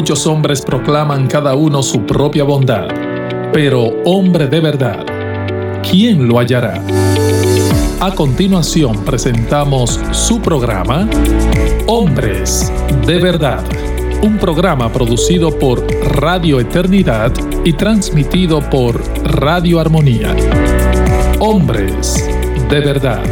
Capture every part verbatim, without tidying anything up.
Muchos hombres proclaman cada uno su propia bondad, pero hombre de verdad, ¿quién lo hallará? A continuación presentamos su programa Hombres de Verdad, un programa producido por Radio Eternidad y transmitido por Radio Armonía. Hombres de Verdad.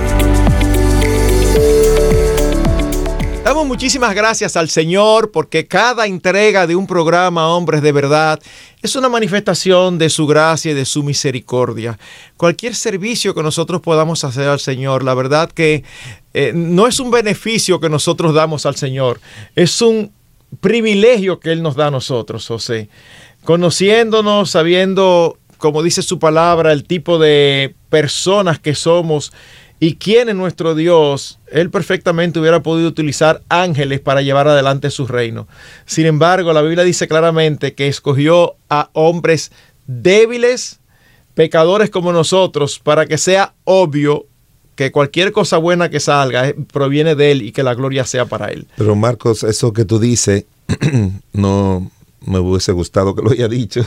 Damos muchísimas gracias al Señor porque cada entrega de un programa Hombres de Verdad es una manifestación de su gracia y de su misericordia. Cualquier servicio que nosotros podamos hacer al Señor, la verdad que eh, no es un beneficio que nosotros damos al Señor, es un privilegio que Él nos da a nosotros, José. Conociéndonos, sabiendo, como dice su palabra, el tipo de personas que somos y quién es nuestro Dios, Él perfectamente hubiera podido utilizar ángeles para llevar adelante su reino. Sin embargo, la Biblia dice claramente que escogió a hombres débiles, pecadores como nosotros, para que sea obvio que cualquier cosa buena que salga proviene de Él y que la gloria sea para Él. Pero Marcos, eso que tú dices, no me hubiese gustado que lo haya dicho,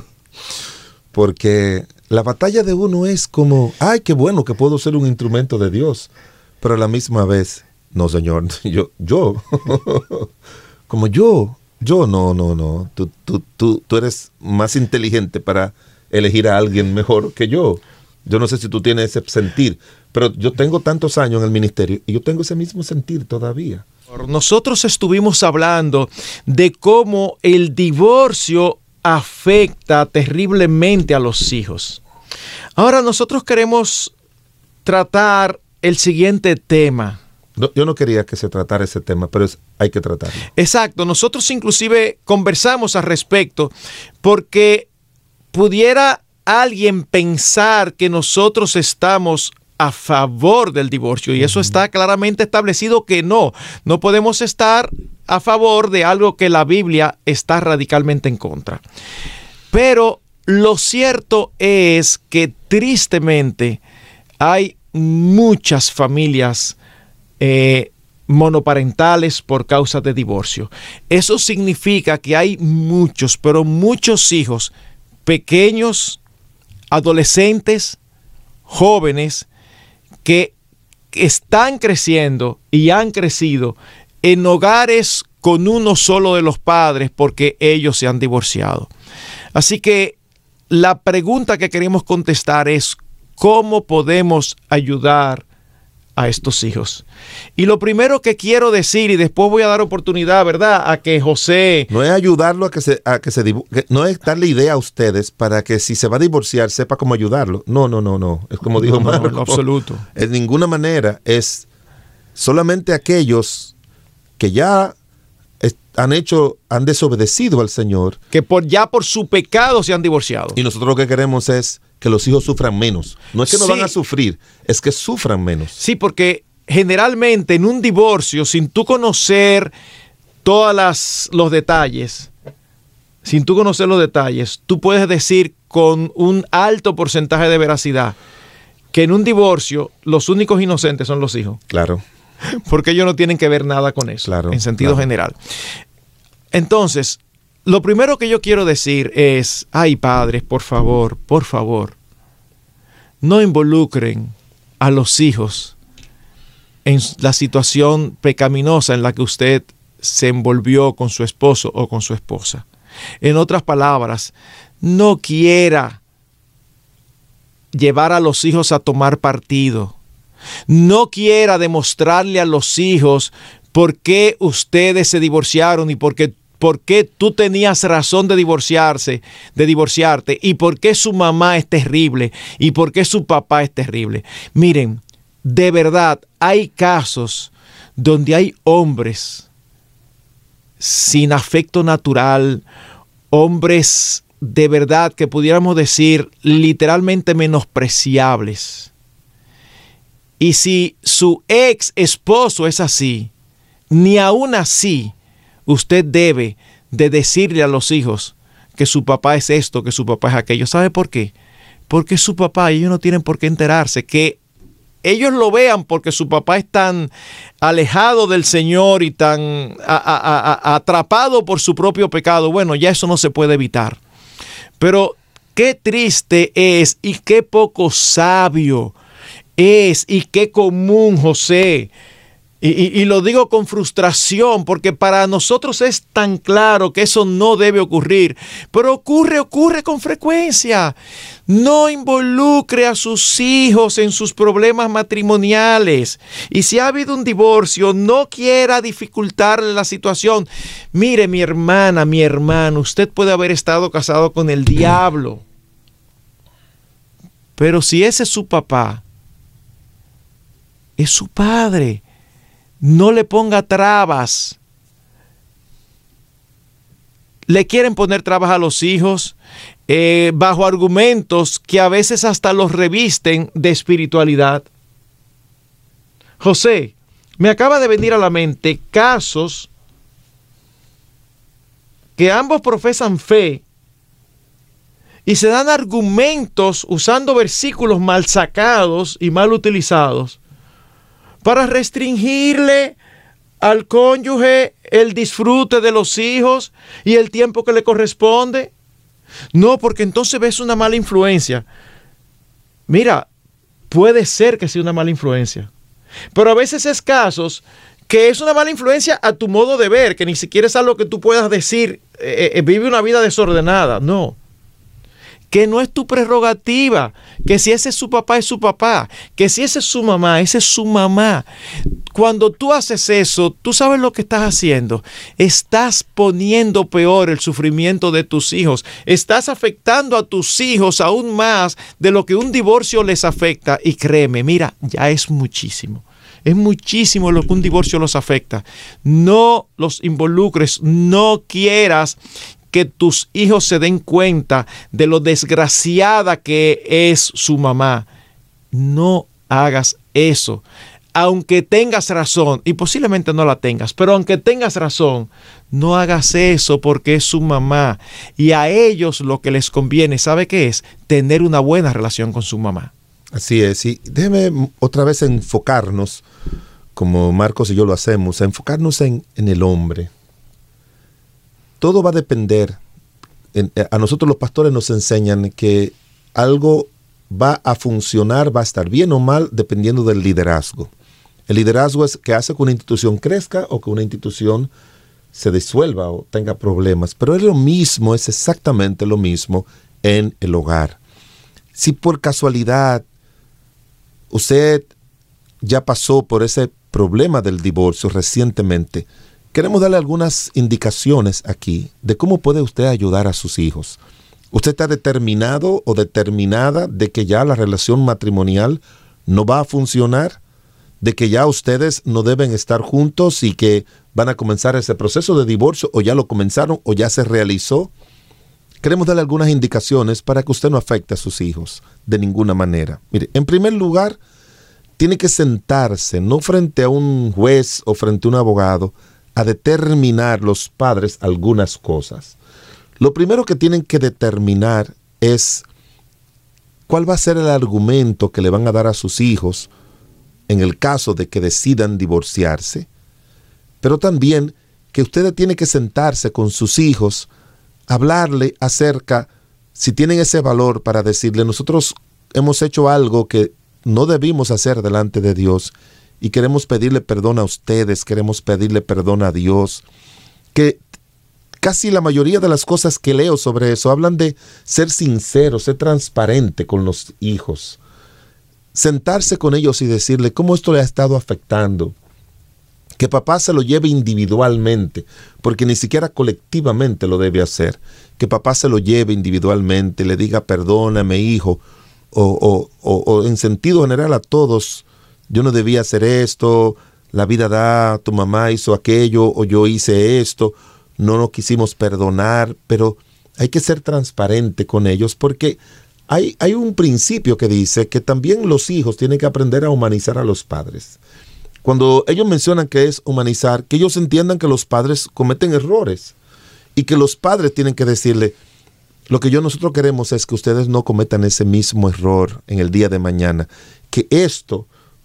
porque la batalla de uno es como, ay, qué bueno que puedo ser un instrumento de Dios, pero a la misma vez, no, Señor, yo, yo, como yo, yo, no, no, no, tú, tú, tú, tú eres más inteligente para elegir a alguien mejor que yo. Yo no sé si tú tienes ese sentir, pero yo tengo tantos años en el ministerio y yo tengo ese mismo sentir todavía. Nosotros estuvimos hablando de cómo el divorcio afecta terriblemente a los hijos. Ahora nosotros queremos tratar el siguiente tema. No, yo no quería que se tratara ese tema, pero es, hay que tratarlo. Exacto, nosotros inclusive conversamos al respecto porque pudiera alguien pensar que nosotros estamos a favor del divorcio y eso está claramente establecido que no, no podemos estar a favor de algo que la Biblia está radicalmente en contra. Pero lo cierto es que tristemente hay muchas familias eh, monoparentales por causa de divorcio. Eso significa que hay muchos, pero muchos hijos pequeños, adolescentes, jóvenes, que están creciendo y han crecido en hogares con uno solo de los padres porque ellos se han divorciado. Así que la pregunta que queremos contestar es ¿cómo podemos ayudar a estos hijos? Y lo primero que quiero decir, y después voy a dar oportunidad, ¿verdad?, a que José... No es ayudarlo a que se... A que se que no es darle idea a ustedes para que si se va a divorciar sepa cómo ayudarlo. No, no, no, no. Es como dijo no, Marco. No, en absoluto. En ninguna manera. Es solamente aquellos que ya han hecho, han desobedecido al Señor. Que por ya por su pecado se han divorciado. Y nosotros lo que queremos es que los hijos sufran menos. No es que no sí. van a sufrir, es que sufran menos. Sí, porque generalmente en un divorcio, sin tú conocer todos las, los detalles, sin tú conocer los detalles, tú puedes decir con un alto porcentaje de veracidad que en un divorcio los únicos inocentes son los hijos. Claro. Porque ellos no tienen que ver nada con eso, claro, en sentido claro. general. Entonces, lo primero que yo quiero decir es, ay padres, por favor, por favor, no involucren a los hijos en la situación pecaminosa en la que usted se envolvió con su esposo o con su esposa. En otras palabras, no quiera llevar a los hijos a tomar partido. No quiera demostrarle a los hijos por qué ustedes se divorciaron y por qué, por qué tú tenías razón de divorciarse, de divorciarte y por qué su mamá es terrible y por qué su papá es terrible. Miren, de verdad, hay casos donde hay hombres sin afecto natural, hombres de verdad que pudiéramos decir literalmente menospreciables. Y si su ex esposo es así, ni aún así usted debe de decirle a los hijos que su papá es esto, que su papá es aquello. ¿Sabe por qué? Porque su papá y ellos no tienen por qué enterarse que ellos lo vean porque su papá es tan alejado del Señor y tan a, a, a, atrapado por su propio pecado, bueno, ya eso no se puede evitar. Pero qué triste es y qué poco sabio es y qué común, José. Y, y, y lo digo con frustración porque para nosotros es tan claro que eso no debe ocurrir, pero ocurre, ocurre con frecuencia. No involucre a sus hijos en sus problemas matrimoniales. Y si ha habido un divorcio, no quiera dificultarle la situación. Mire, mi hermana, mi hermano, usted puede haber estado casado con el diablo, pero si ese es su papá, es su padre. No le ponga trabas. Le quieren poner trabas a los hijos eh, bajo argumentos que a veces hasta los revisten de espiritualidad. José, me acaba de venir a la mente casos que ambos profesan fe y se dan argumentos usando versículos mal sacados y mal utilizados para restringirle al cónyuge el disfrute de los hijos y el tiempo que le corresponde. No, porque entonces ves una mala influencia. Mira, puede ser que sea una mala influencia, pero a veces es casos que es una mala influencia a tu modo de ver, que ni siquiera es algo que tú puedas decir, eh, eh, vive una vida desordenada. No. Que no es tu prerrogativa, que si ese es su papá, es su papá, que si esa es su mamá, esa es su mamá. Cuando tú haces eso, tú sabes lo que estás haciendo. Estás poniendo peor el sufrimiento de tus hijos. Estás afectando a tus hijos aún más de lo que un divorcio les afecta. Y créeme, mira, ya es muchísimo. Es muchísimo lo que un divorcio los afecta. No los involucres, no quieras que tus hijos se den cuenta de lo desgraciada que es su mamá. No hagas eso. Aunque tengas razón, y posiblemente no la tengas, pero aunque tengas razón, no hagas eso porque es su mamá. Y a ellos lo que les conviene, ¿sabe qué es? Tener una buena relación con su mamá. Así es. Y déjeme otra vez enfocarnos, como Marcos y yo lo hacemos, enfocarnos en, en el hombre. Todo va a depender. En, a nosotros los pastores nos enseñan que algo va a funcionar, va a estar bien o mal, dependiendo del liderazgo. El liderazgo es que hace que una institución crezca o que una institución se disuelva o tenga problemas. Pero es lo mismo, es exactamente lo mismo en el hogar. Si por casualidad usted ya pasó por ese problema del divorcio recientemente, queremos darle algunas indicaciones aquí de cómo puede usted ayudar a sus hijos. Usted está determinado o determinada de que ya la relación matrimonial no va a funcionar, de que ya ustedes no deben estar juntos y que van a comenzar ese proceso de divorcio, o ya lo comenzaron o ya se realizó. Queremos darle algunas indicaciones para que usted no afecte a sus hijos de ninguna manera. Mire, en primer lugar, tiene que sentarse, no frente a un juez o frente a un abogado, a determinar los padres algunas cosas. Lo primero que tienen que determinar es cuál va a ser el argumento que le van a dar a sus hijos en el caso de que decidan divorciarse, pero también que ustedes tienen que sentarse con sus hijos, hablarle acerca, si tienen ese valor para decirle, nosotros hemos hecho algo que no debimos hacer delante de Dios, y queremos pedirle perdón a ustedes, queremos pedirle perdón a Dios. Que casi la mayoría de las cosas que leo sobre eso hablan de ser sincero, ser transparente con los hijos. Sentarse con ellos y decirle cómo esto le ha estado afectando. Que papá se lo lleve individualmente, porque ni siquiera colectivamente lo debe hacer. Que papá se lo lleve individualmente, le diga perdóname hijo, o, o, o, o en sentido general a todos. Yo no debía hacer esto, la vida da, tu mamá hizo aquello, o yo hice esto, no nos quisimos perdonar, pero hay que ser transparente con ellos, porque hay, hay un principio que dice que también los hijos tienen que aprender a humanizar a los padres. Cuando ellos mencionan que es humanizar, que ellos entiendan que los padres cometen errores, y que los padres tienen que decirle, lo que yo nosotros queremos es que ustedes no cometan ese mismo error en el día de mañana, que esto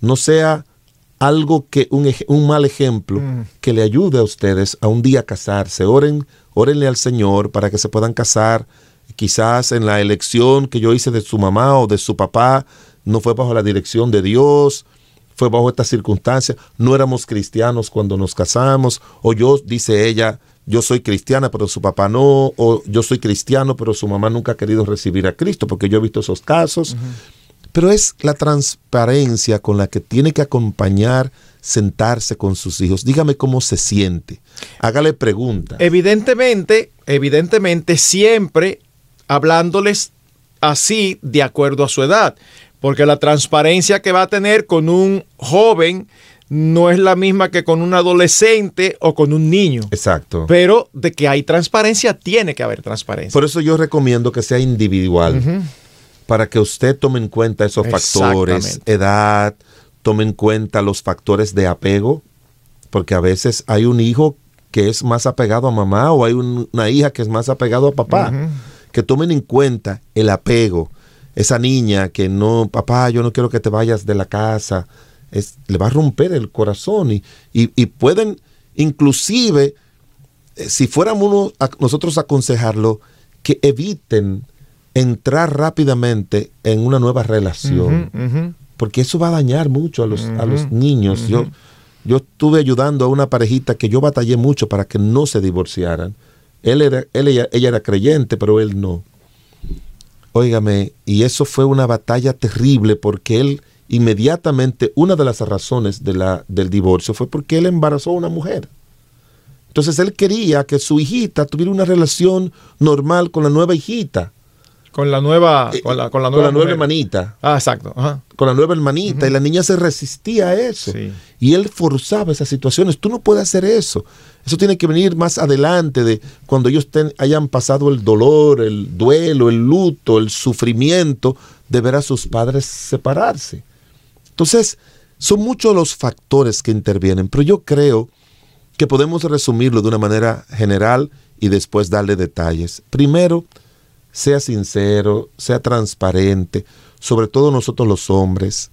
no sea algo que un, un mal ejemplo mm. que le ayude a ustedes a un día casarse. Oren, órenle al Señor para que se puedan casar. Quizás en la elección que yo hice de su mamá o de su papá no fue bajo la dirección de Dios, fue bajo estas circunstancias. No éramos cristianos cuando nos casamos, o yo, dice ella, yo soy cristiana pero su papá no, o yo soy cristiano pero su mamá nunca ha querido recibir a Cristo, porque yo he visto esos casos. Uh-huh. Pero es la transparencia con la que tiene que acompañar, sentarse con sus hijos. Dígame cómo se siente. Hágale preguntas. Evidentemente, evidentemente siempre hablándoles así de acuerdo a su edad. Porque la transparencia que va a tener con un joven no es la misma que con un adolescente o con un niño. Exacto. Pero de que hay transparencia, tiene que haber transparencia. Por eso yo recomiendo que sea individual. Uh-huh. Para que usted tome en cuenta esos factores, edad, tome en cuenta los factores de apego, porque a veces hay un hijo que es más apegado a mamá o hay un, una hija que es más apegado a papá. Uh-huh. Que tomen en cuenta el apego. Esa niña que no, papá, yo no quiero que te vayas de la casa, es, le va a romper el corazón y, y, y pueden, inclusive, eh, si fuéramos uno, a, nosotros a aconsejarlo, que eviten entrar rápidamente en una nueva relación, uh-huh, uh-huh. porque eso va a dañar mucho a los, uh-huh, a los niños. Uh-huh. Yo, yo estuve ayudando a una parejita que yo batallé mucho para que no se divorciaran. Él era, él, ella, ella era creyente, pero él no. Óigame, y eso fue una batalla terrible porque él inmediatamente, una de las razones de la, del divorcio fue porque él embarazó a una mujer. Entonces él quería que su hijita tuviera una relación normal con la nueva hijita. Con la nueva, con la, con la nueva, con la nueva hermanita. Ah, exacto. Ajá. Con la nueva hermanita. Uh-huh. Y la niña se resistía a eso. Sí. Y él forzaba esas situaciones. Tú no puedes hacer eso. Eso tiene que venir más adelante, de cuando ellos ten, hayan pasado el dolor, el duelo, el luto, el sufrimiento de ver a sus padres separarse. Entonces, son muchos los factores que intervienen. Pero yo creo que podemos resumirlo de una manera general y después darle detalles. Primero, sea sincero, sea transparente, sobre todo nosotros los hombres.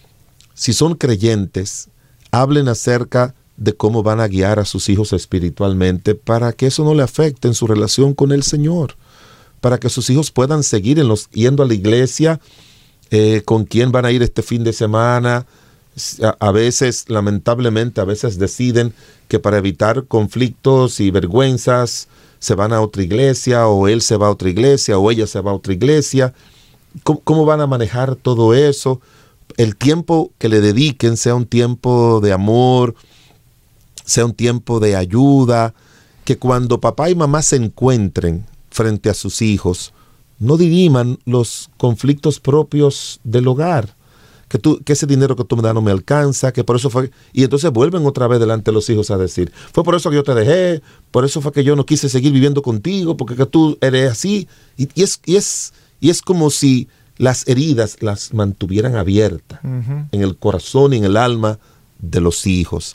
Si son creyentes, hablen acerca de cómo van a guiar a sus hijos espiritualmente para que eso no le afecte en su relación con el Señor, para que sus hijos puedan seguir en los, yendo a la iglesia, eh, con quién van a ir este fin de semana. A, a veces, lamentablemente, a veces deciden que para evitar conflictos y vergüenzas, se van a otra iglesia, o él se va a otra iglesia, o ella se va a otra iglesia. ¿Cómo, cómo van a manejar todo eso? El tiempo que le dediquen sea un tiempo de amor, sea un tiempo de ayuda, que cuando papá y mamá se encuentren frente a sus hijos, no diriman los conflictos propios del hogar. Que, tú, que ese dinero que tú me das no me alcanza, que por eso fue... Y entonces vuelven otra vez delante de los hijos a decir, fue por eso que yo te dejé, por eso fue que yo no quise seguir viviendo contigo, porque que tú eres así. Y, y, es, y, es, y es como si las heridas las mantuvieran abiertas uh-huh. en el corazón y en el alma de los hijos.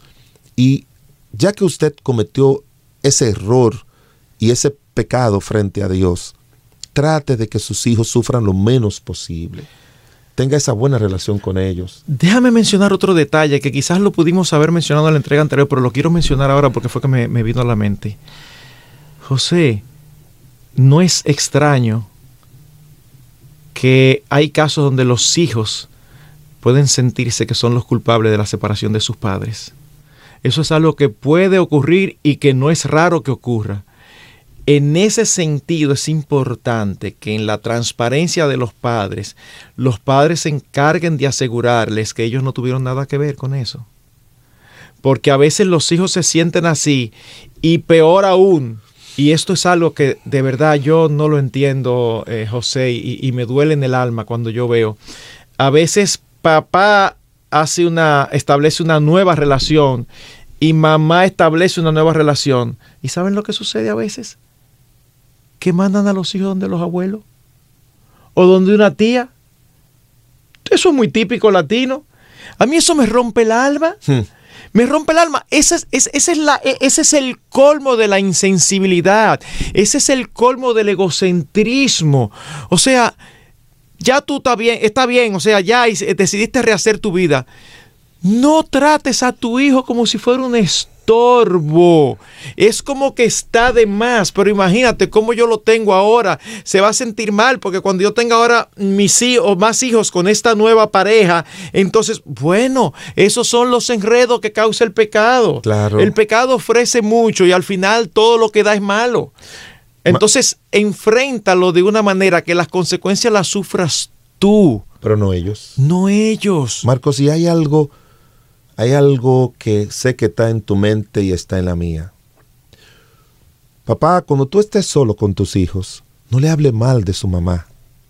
Y ya que usted cometió ese error y ese pecado frente a Dios, trate de que sus hijos sufran lo menos posible. Tenga esa buena relación con ellos. Déjame mencionar otro detalle que quizás lo pudimos haber mencionado en la entrega anterior, pero lo quiero mencionar ahora porque fue que me, me vino a la mente. José, no es extraño que hay casos donde los hijos pueden sentirse que son los culpables de la separación de sus padres. Eso es algo que puede ocurrir y que no es raro que ocurra. En ese sentido es importante que en la transparencia de los padres, los padres se encarguen de asegurarles que ellos no tuvieron nada que ver con eso. Porque a veces los hijos se sienten así y peor aún, y esto es algo que de verdad yo no lo entiendo, eh, José, y, y me duele en el alma cuando yo veo. A veces papá hace una, establece una nueva relación y mamá establece una nueva relación. ¿Y saben lo que sucede a veces? Que mandan a los hijos donde los abuelos o donde una tía. Eso es muy típico latino. A mí eso me rompe el alma. Hmm. Me rompe el alma. Ese es, ese, ese, es la, ese es el colmo de la insensibilidad. Ese es el colmo del egocentrismo. O sea, ya tú está bien, está bien. O sea, ya decidiste rehacer tu vida. No trates a tu hijo como si fuera un estorbo. Es como que está de más, pero imagínate cómo yo lo tengo ahora. Se va a sentir mal porque cuando yo tenga ahora mis hijos o más hijos con esta nueva pareja, entonces, bueno, esos son los enredos que causa el pecado. Claro. El pecado ofrece mucho y al final todo lo que da es malo. Entonces, Ma- enfréntalo de una manera que las consecuencias las sufras tú. Pero no ellos. No ellos. Marcos, si hay algo... Hay algo que sé que está en tu mente y está en la mía. Papá, cuando tú estés solo con tus hijos, no le hable mal de su mamá.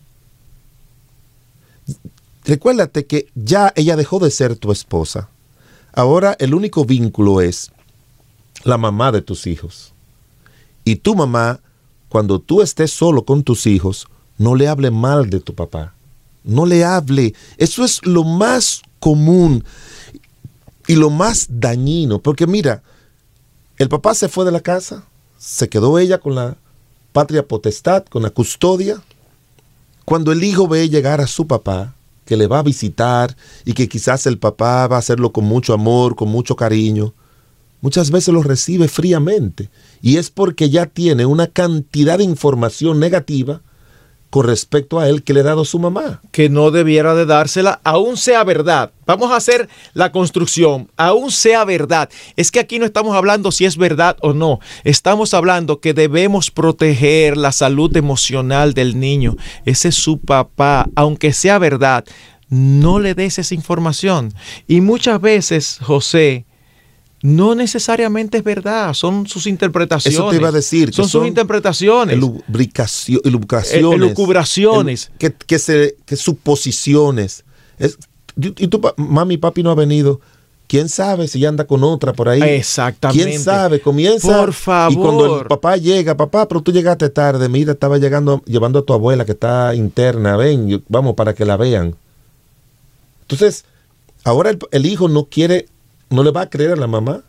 Recuérdate que ya ella dejó de ser tu esposa. Ahora el único vínculo es la mamá de tus hijos. Y tu mamá, cuando tú estés solo con tus hijos, no le hable mal de tu papá. No le hable. Eso es lo más común. Y lo más dañino, porque mira, el papá se fue de la casa, se quedó ella con la patria potestad, con la custodia. Cuando el hijo ve llegar a su papá, que le va a visitar y que quizás el papá va a hacerlo con mucho amor, con mucho cariño, muchas veces lo recibe fríamente. Y es porque ya tiene una cantidad de información negativa con respecto a él que le ha dado su mamá. Que no debiera de dársela, aún sea verdad. Vamos a hacer la construcción, aún sea verdad. Es que aquí no estamos hablando si es verdad o no. Estamos hablando que debemos proteger la salud emocional del niño. Ese es su papá, aunque sea verdad. No le des esa información. Y muchas veces, José, no necesariamente es verdad, son sus interpretaciones. Eso te iba a decir. Son, son sus interpretaciones. Elucubraciones. Elucubraciones. Que, que, se, que suposiciones. Es, y tu mami y papi no ha venido. ¿Quién sabe si ya anda con otra por ahí? Exactamente. ¿Quién sabe? Comienza. Por favor. Y cuando el papá llega, papá, pero tú llegaste tarde. Mira, estaba llegando, llevando a tu abuela que está interna. Ven, vamos para que la vean. Entonces, ahora el, el hijo no quiere... no le va a creer a la mamá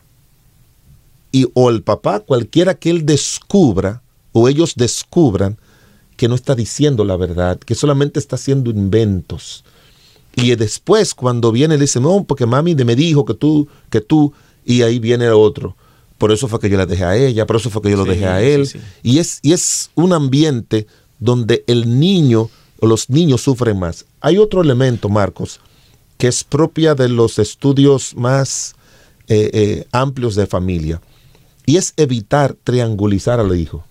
y o el papá, cualquiera que él descubra o ellos descubran que no está diciendo la verdad, que solamente está haciendo inventos. Y después cuando viene le dice, no, porque mami me dijo que tú, que tú, y ahí viene el otro. Por eso fue que yo la dejé a ella, por eso fue que yo sí, lo dejé a él. Sí, sí. Y, es, y es un ambiente donde el niño o los niños sufren más. Hay otro elemento, Marcos, que es propia de los estudios más eh, eh, amplios de familia, y es evitar triangulizar al hijo.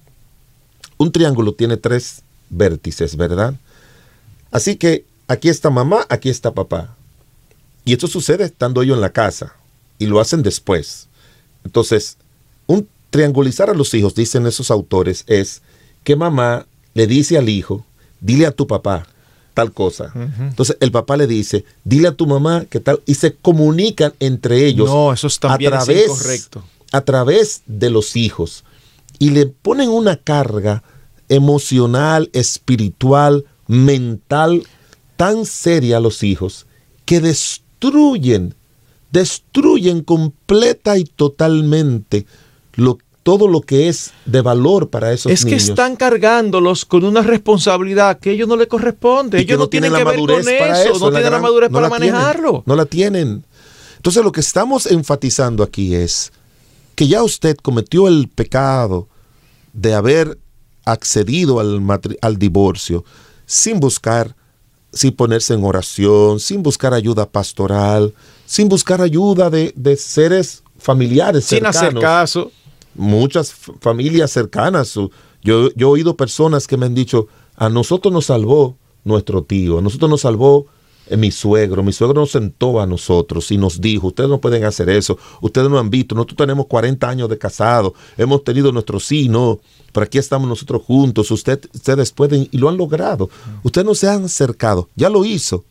Un triángulo tiene tres vértices, ¿verdad? Así que aquí está mamá, aquí está papá. Y esto sucede estando ellos en la casa, y lo hacen después. Entonces, un triangulizar a los hijos, dicen esos autores, es que mamá le dice al hijo, dile a tu papá tal cosa. Uh-huh. Entonces el papá le dice, dile a tu mamá que tal, y se comunican entre ellos. No, eso es también a través, es incorrecto. A través de los hijos. Y le ponen una carga emocional, espiritual, mental, tan seria a los hijos, que destruyen, destruyen completa y totalmente lo que todo lo que es de valor para esos es niños. Es que están cargándolos con una responsabilidad que a ellos no les corresponde. Y ellos no no tienen, tienen que ver con para eso, eso, no tienen gran, la madurez no para la manejarlo. Tienen, no la tienen. Entonces lo que estamos enfatizando aquí es que ya usted cometió el pecado de haber accedido al, matri- al divorcio sin buscar, sin ponerse en oración, sin buscar ayuda pastoral, sin buscar ayuda de, de seres familiares sin cercanos. hacer caso. Muchas f- familias cercanas. Yo, yo he oído personas que me han dicho, a nosotros nos salvó nuestro tío, a nosotros nos salvó eh, mi suegro, mi suegro nos sentó a nosotros y nos dijo, ustedes no pueden hacer eso, ustedes no han visto, nosotros tenemos cuarenta años de casado, hemos tenido nuestros sí, no, pero aquí estamos nosotros juntos, usted, ustedes pueden, y lo han logrado. Ustedes no se han acercado, ya lo hizo.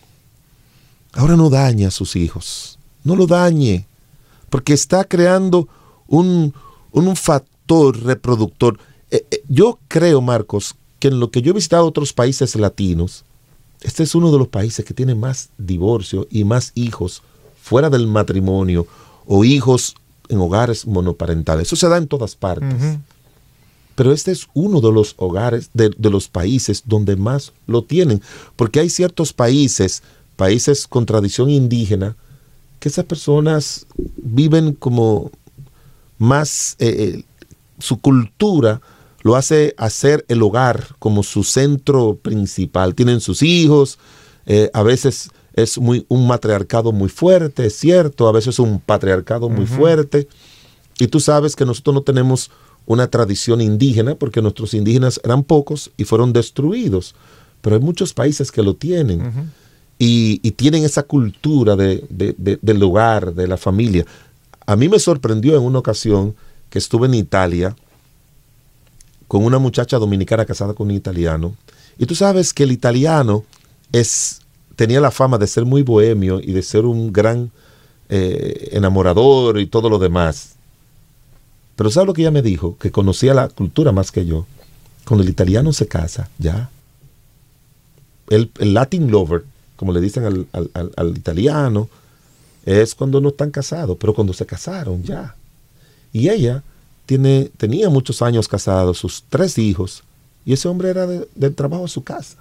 Ahora no dañe a sus hijos, no lo dañe, porque está creando un... un factor reproductor. Eh, eh, yo creo, Marcos, que en lo que yo he visitado otros países latinos, este es uno de los países que tiene más divorcio y más hijos fuera del matrimonio o hijos en hogares monoparentales. Eso se da en todas partes. Uh-huh. Pero este es uno de los hogares, de, de los países donde más lo tienen. Porque hay ciertos países, países con tradición indígena, que esas personas viven como más, eh, su cultura lo hace hacer el hogar como su centro principal. Tienen sus hijos, eh, a veces es muy, un matriarcado muy fuerte, es cierto, a veces un patriarcado muy uh-huh. fuerte. Y tú sabes que nosotros no tenemos una tradición indígena, porque nuestros indígenas eran pocos y fueron destruidos. Pero hay muchos países que lo tienen. Uh-huh. y, y tienen esa cultura de, de, de, del hogar, de la familia. A mí me sorprendió en una ocasión que estuve en Italia con una muchacha dominicana casada con un italiano. Y tú sabes que el italiano es, tenía la fama de ser muy bohemio y de ser un gran eh, enamorador y todo lo demás. Pero ¿sabes lo que ella me dijo? Que conocía la cultura más que yo. Cuando el italiano se casa, ya. El, el Latin lover, como le dicen al, al, al, al italiano, es cuando no están casados, pero cuando se casaron, ya. Y ella tiene, tenía muchos años casados, sus tres hijos, y ese hombre era de, del trabajo de su casa.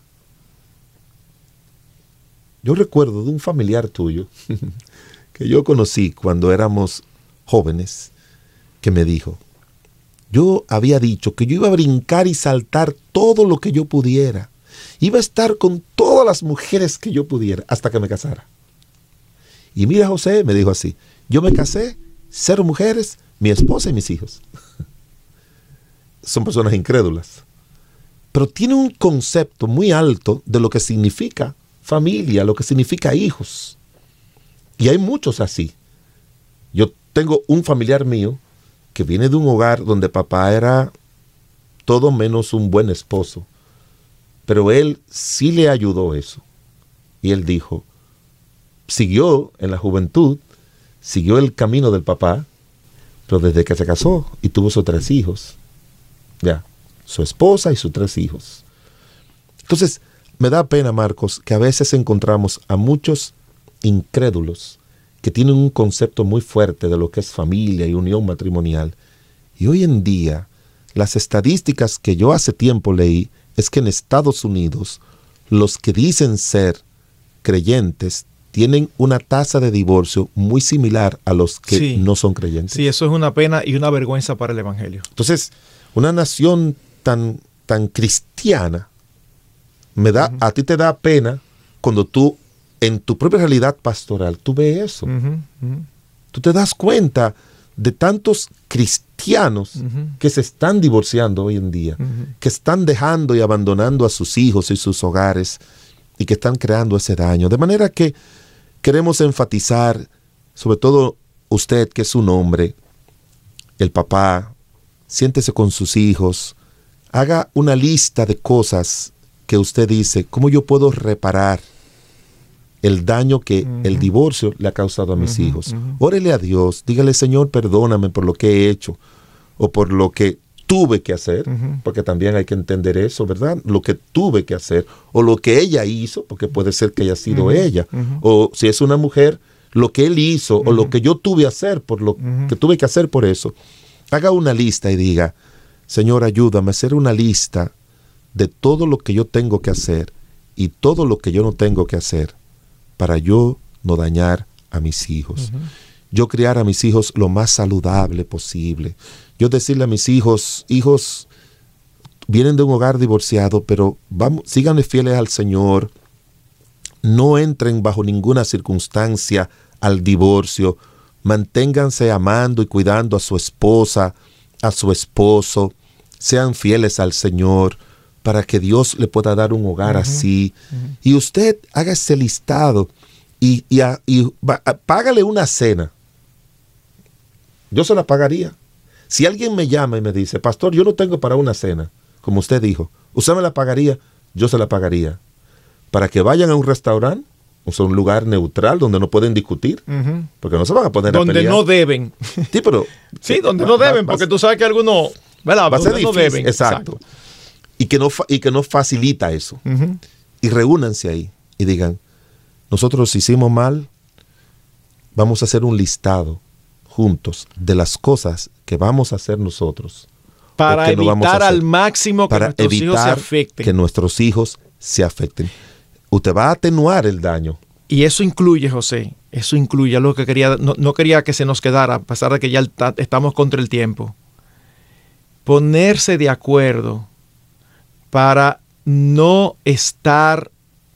Yo recuerdo de un familiar tuyo que yo conocí cuando éramos jóvenes, que me dijo, yo había dicho que yo iba a brincar y saltar todo lo que yo pudiera. Iba a estar con todas las mujeres que yo pudiera hasta que me casara. Y mira, José, me dijo así, yo me casé, cero mujeres, mi esposa y mis hijos. Son personas incrédulas. Pero tiene un concepto muy alto de lo que significa familia, lo que significa hijos. Y hay muchos así. Yo tengo un familiar mío que viene de un hogar donde papá era todo menos un buen esposo. Pero él sí le ayudó eso. Y él dijo, siguió en la juventud, siguió el camino del papá, pero desde que se casó y tuvo sus tres hijos, ya, su esposa y sus tres hijos. Entonces, me da pena, Marcos, que a veces encontramos a muchos incrédulos que tienen un concepto muy fuerte de lo que es familia y unión matrimonial. Y hoy en día, las estadísticas que yo hace tiempo leí es que en Estados Unidos, los que dicen ser creyentes tienen una tasa de divorcio muy similar a los que sí, no son creyentes. Sí, eso es una pena y una vergüenza para el evangelio. Entonces, una nación tan, tan cristiana, me da, uh-huh. a ti te da pena cuando tú, en tu propia realidad pastoral, tú ves eso. Uh-huh, uh-huh. Tú te das cuenta de tantos cristianos uh-huh. que se están divorciando hoy en día, uh-huh. que están dejando y abandonando a sus hijos y sus hogares y que están creando ese daño. De manera que queremos enfatizar, sobre todo usted que es un hombre, el papá, siéntese con sus hijos, haga una lista de cosas que usted dice, ¿cómo yo puedo reparar el daño que uh-huh. el divorcio le ha causado a mis uh-huh, hijos? Uh-huh. Órele a Dios, dígale, Señor, perdóname por lo que he hecho o por lo que tuve que hacer, uh-huh. porque también hay que entender eso, ¿verdad? Lo que tuve que hacer o lo que ella hizo, porque puede ser que haya sido uh-huh. ella, uh-huh. o si es una mujer, lo que él hizo uh-huh. o lo que yo tuve que hacer por lo uh-huh. que tuve que hacer por eso. Haga una lista y diga, Señor, ayúdame a hacer una lista de todo lo que yo tengo que hacer y todo lo que yo no tengo que hacer para yo no dañar a mis hijos. Uh-huh. Yo criar a mis hijos lo más saludable posible. Yo decirle a mis hijos, hijos, vienen de un hogar divorciado, pero vamos, síganle fieles al Señor. No entren bajo ninguna circunstancia al divorcio. Manténganse amando y cuidando a su esposa, a su esposo. Sean fieles al Señor para que Dios le pueda dar un hogar uh-huh. así. Uh-huh. Y usted haga ese listado y, y, a, y va, a, págale una cena. Yo se la pagaría. Si alguien me llama y me dice, pastor, yo no tengo para una cena, como usted dijo, ¿usted me la pagaría? Yo se la pagaría. Para que vayan a un restaurante, o sea, un lugar neutral donde no pueden discutir, uh-huh. porque no se van a poner donde a pelear. No deben. Sí, pero... sí, donde va, no deben, va, porque va, tú sabes que algunos... ¿verdad? Va a ser difícil, no deben. Exacto. exacto. Y, que no, y que no facilita eso. Uh-huh. Y reúnanse ahí y digan, nosotros hicimos mal, vamos a hacer un listado juntos de las cosas que vamos a hacer nosotros. Para no evitar al máximo que para nuestros hijos se afecten. Que nuestros hijos se afecten. Usted va a atenuar el daño, y eso incluye, José, eso incluye algo que quería, no, no quería que se nos quedara, a pesar de que ya estamos contra el tiempo. Ponerse de acuerdo para no estar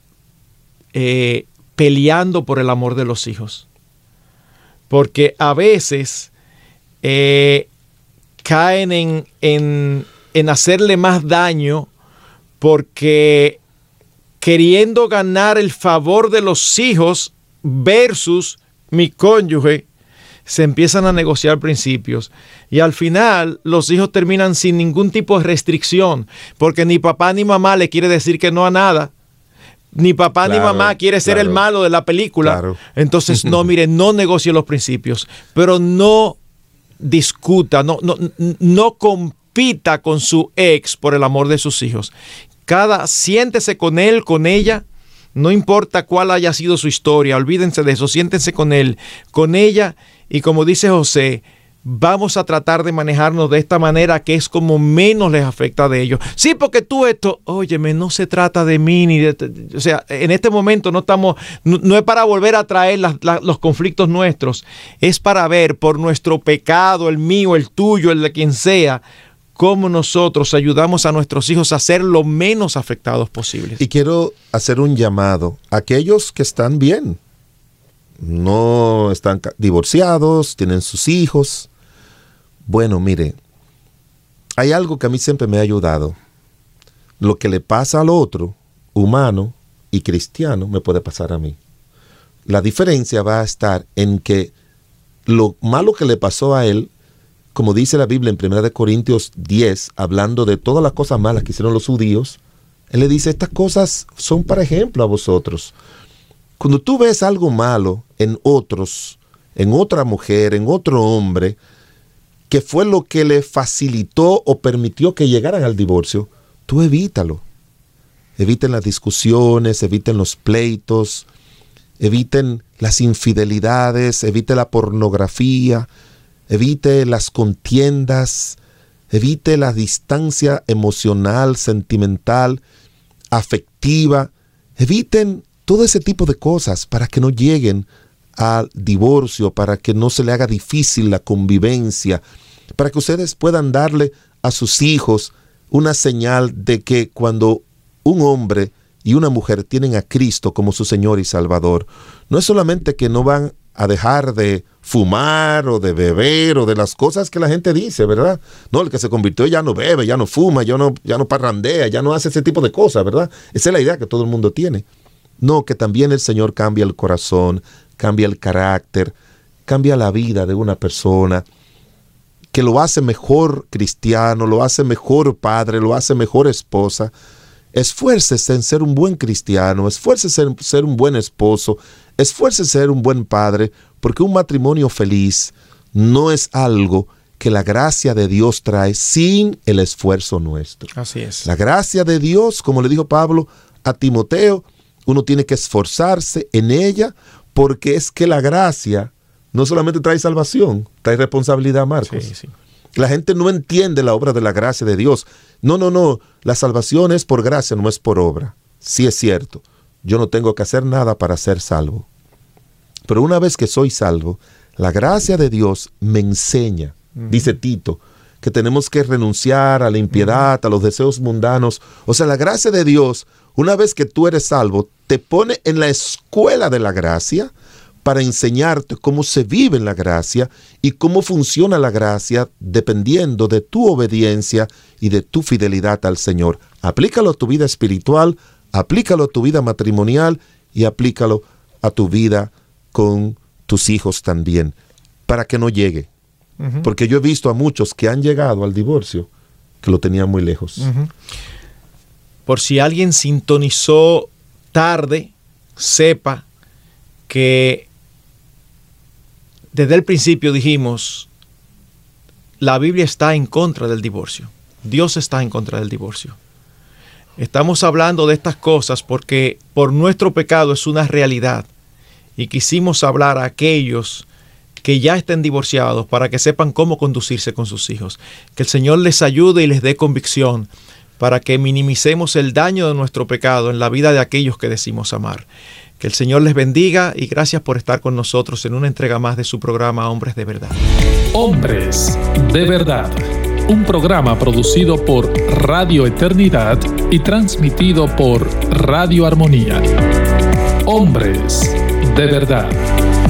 eh, peleando por el amor de los hijos. Porque a veces eh, caen en, en, en hacerle más daño porque queriendo ganar el favor de los hijos versus mi cónyuge, se empiezan a negociar principios y al final los hijos terminan sin ningún tipo de restricción, porque ni papá ni mamá le quiere decir que no a nada, ni papá claro, ni mamá quiere ser claro, el malo de la película. Claro. Entonces, no, mire, no negocie los principios, pero no discuta, no, no, no compita con su ex por el amor de sus hijos. Cada, siéntese con él, con ella, no importa cuál haya sido su historia, olvídense de eso, siéntense con él, con ella, y como dice José, vamos a tratar de manejarnos de esta manera que es como menos les afecta de ellos. Sí, porque tú esto, óyeme, no se trata de mí, ni de, o sea, en este momento no estamos, no, no es para volver a traer las, las, los conflictos nuestros, es para ver por nuestro pecado, el mío, el tuyo, el de quien sea, cómo nosotros ayudamos a nuestros hijos a ser lo menos afectados posibles. Y quiero hacer un llamado a aquellos que están bien, no están divorciados, tienen sus hijos. Bueno, mire, hay algo que a mí siempre me ha ayudado. Lo que le pasa al otro, humano y cristiano, me puede pasar a mí. La diferencia va a estar en que lo malo que le pasó a él, como dice la Biblia en primera de Corintios diez, hablando de todas las cosas malas que hicieron los judíos, él le dice, estas cosas son para ejemplo a vosotros. Cuando tú ves algo malo en otros, en otra mujer, en otro hombre, que fue lo que le facilitó o permitió que llegaran al divorcio, tú evítalo. Eviten las discusiones, eviten los pleitos, eviten las infidelidades, evite la pornografía, evite las contiendas, evite la distancia emocional, sentimental, afectiva. Eviten todo ese tipo de cosas para que no lleguen al divorcio, para que no se le haga difícil la convivencia, para que ustedes puedan darle a sus hijos una señal de que cuando un hombre y una mujer tienen a Cristo como su Señor y Salvador, no es solamente que no van a dejar de fumar o de beber o de las cosas que la gente dice, ¿verdad? No, el que se convirtió ya no bebe, ya no fuma, ya no, ya no parrandea, ya no hace ese tipo de cosas, ¿verdad? Esa es la idea que todo el mundo tiene. No, que también el Señor cambia el corazón, cambia el carácter, cambia la vida de una persona, que lo hace mejor cristiano, lo hace mejor padre, lo hace mejor esposa. Esfuércese en ser un buen cristiano, esfuércese en ser un buen esposo, esfuércese en ser un buen padre, porque un matrimonio feliz no es algo que la gracia de Dios trae sin el esfuerzo nuestro. Así es. La gracia de Dios, como le dijo Pablo a Timoteo, uno tiene que esforzarse en ella, porque es que la gracia no solamente trae salvación, trae responsabilidad, Marcos. Sí, sí. La gente no entiende la obra de la gracia de Dios. No, no, no, la salvación es por gracia, no es por obra. Sí es cierto, yo no tengo que hacer nada para ser salvo. Pero una vez que soy salvo, la gracia de Dios me enseña, uh-huh. dice Tito, que tenemos que renunciar a la impiedad, uh-huh. a los deseos mundanos. O sea, la gracia de Dios, una vez que tú eres salvo, te pone en la escuela de la gracia para enseñarte cómo se vive en la gracia y cómo funciona la gracia dependiendo de tu obediencia y de tu fidelidad al Señor. Aplícalo a tu vida espiritual, aplícalo a tu vida matrimonial y aplícalo a tu vida con tus hijos también, para que no llegue. Uh-huh. Porque yo he visto a muchos que han llegado al divorcio que lo tenían muy lejos. Uh-huh. Por si alguien sintonizó tarde, sepa que desde el principio dijimos, la Biblia está en contra del divorcio. Dios está en contra del divorcio. Estamos hablando de estas cosas porque por nuestro pecado es una realidad y quisimos hablar a aquellos que ya estén divorciados para que sepan cómo conducirse con sus hijos. Que el Señor les ayude y les dé convicción para que minimicemos el daño de nuestro pecado en la vida de aquellos que decimos amar. Que el Señor les bendiga y gracias por estar con nosotros en una entrega más de su programa Hombres de Verdad. Hombres de Verdad, un programa producido por Radio Eternidad y transmitido por Radio Armonía. Hombres de Verdad.